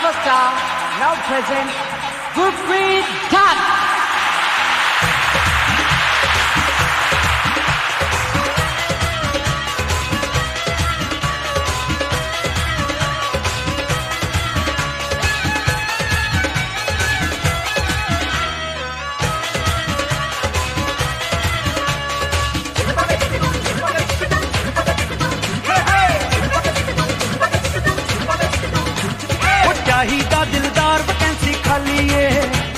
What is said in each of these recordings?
superstar, now present Gurpreet Dutt. चाहिदा दिलदार vacancy खाली है,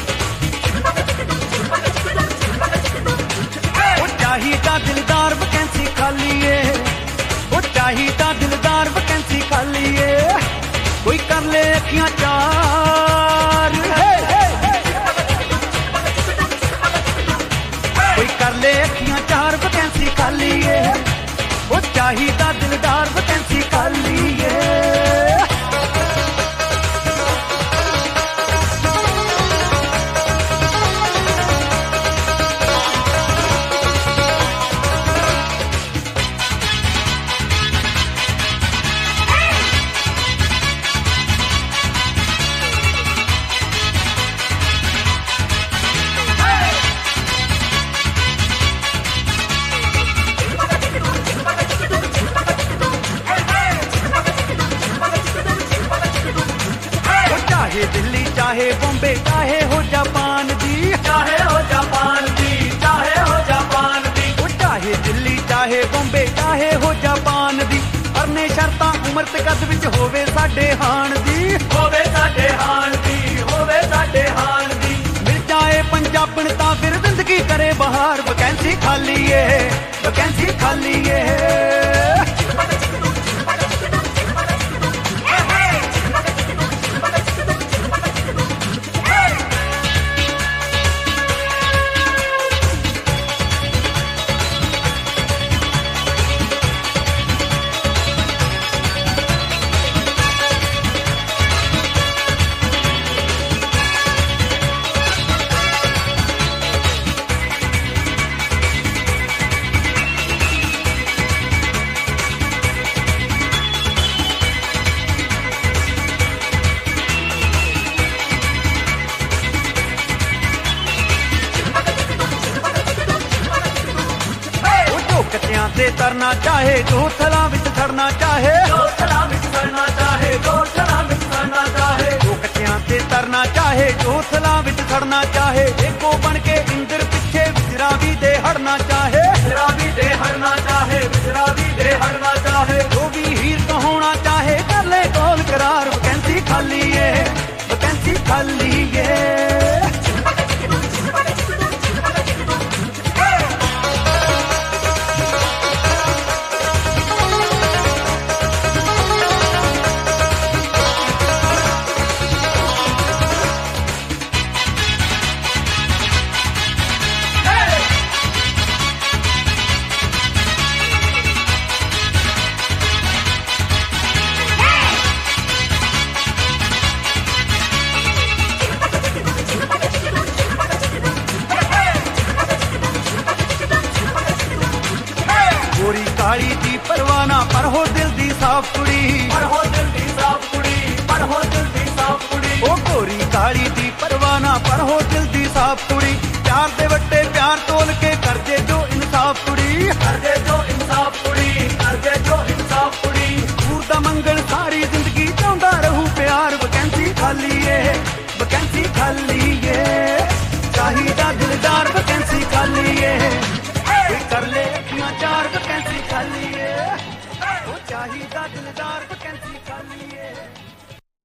वो चाहिदा दिलदार वैकेंसी खाली है, वो चाहिदा दिलदार वैकेंसी खाली है। कोई कर ले अखियां चार, कोई कर ले अखियां चार वैकेंसी खाली है, वो चाहिदा दिलदार वैकेंसी खाली है। चाहे दिल्ली चाहे बॉम्बे चाहे हो जापान दी, चाहे हो जापान दी, चाहे हो जापान दी, वो चाहे दिल्ली चाहे बॉम्बे चाहे हो जापान दी। परने शर्तां उमर ते कद विच होवे साडे हाण दी, होवे साडे हाण दी, होवे साडे हाण दी। मिल जाए पंजाबन तां फिर जिंदगी करे बहार। वैकेंसी खाली है, वैकेंसी खाली है। कत्तियां ते तरना चाहे, जो थलां विच खड़ना चाहे, जो थलां विच खड़ना चाहे, जो थलां विच खड़ना चाहे। जो कत्तियां ते तरना चाहे, जो थलां विच खड़ना चाहे। एको बन के इंदर पिछे विचरा भी दे हड़ना चाहे, विचरा भी दे हड़ना चाहे, विचरा भी दे हड़ना चाहे। जो भी हीर तो होना चाहे कर ले कौल करार। वैकेंसी खाली है, वैकेंसी खाली है। गोरी काली दी परवाना पर हो दिल दी साफ कुड़ी, पर हो दिल दी साफ कुड़ी, पर हो दिल दी साफ कुड़ी। ओ गोरी काली दी परवाना पर हो दिल दी साफ कुड़ी। प्यार दे वट्टे प्यार तोल के कर दे जो इंसाफ कुड़ी, कर दे जो इंसाफ कुड़ी, कर दे जो इंसाफ कुड़ी। दूर दा मंगल सारी जिंदगी चाहुंदा रहू प्यार। वैकेंसी खाली है, वैकेंसी खाली है। चाहिदा दिलदार वैकेंसी खाली है। कोई कर ले